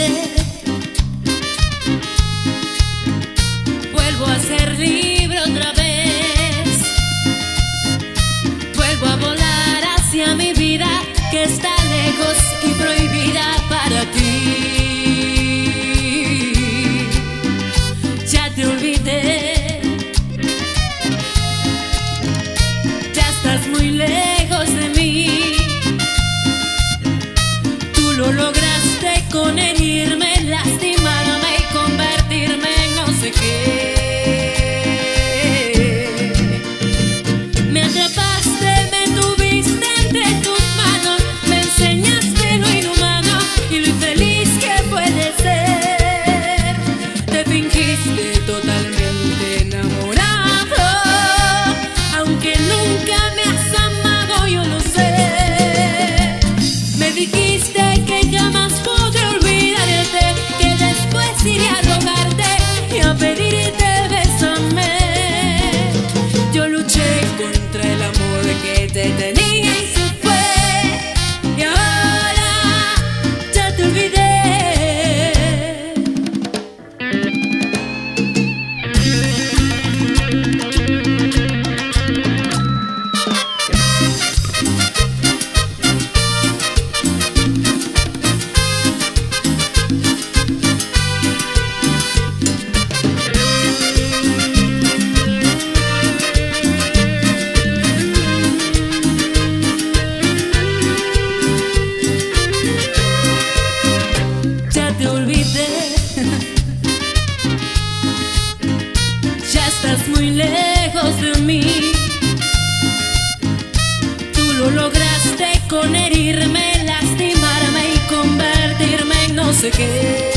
Vuelvo a ser libre otra vez. Vuelvo a volar hacia mi vida que está lejos y prohibida para ti. Ya te olvidé, ya estás muy lejos de mí. Tú lo lograste con herirme, lastimarme y convertirme en no sé qué. Me atrapaste, me tuviste entre tus manos, me enseñaste lo inhumano y lo infeliz que puede ser. Te fingiste totalmente enamorado, aunque nunca me has amado, yo lo sé. Me dijiste que jamás podré olvidarte, que después iré a rogarte y a pedirte bésame. Yo luché contra el amor que te tenía y se fue, y ahora ya te olvidé. Ya te olvidé, ya estás muy lejos de mí. Tú lo lograste con herirme, lastimarme y convertirme en no sé qué.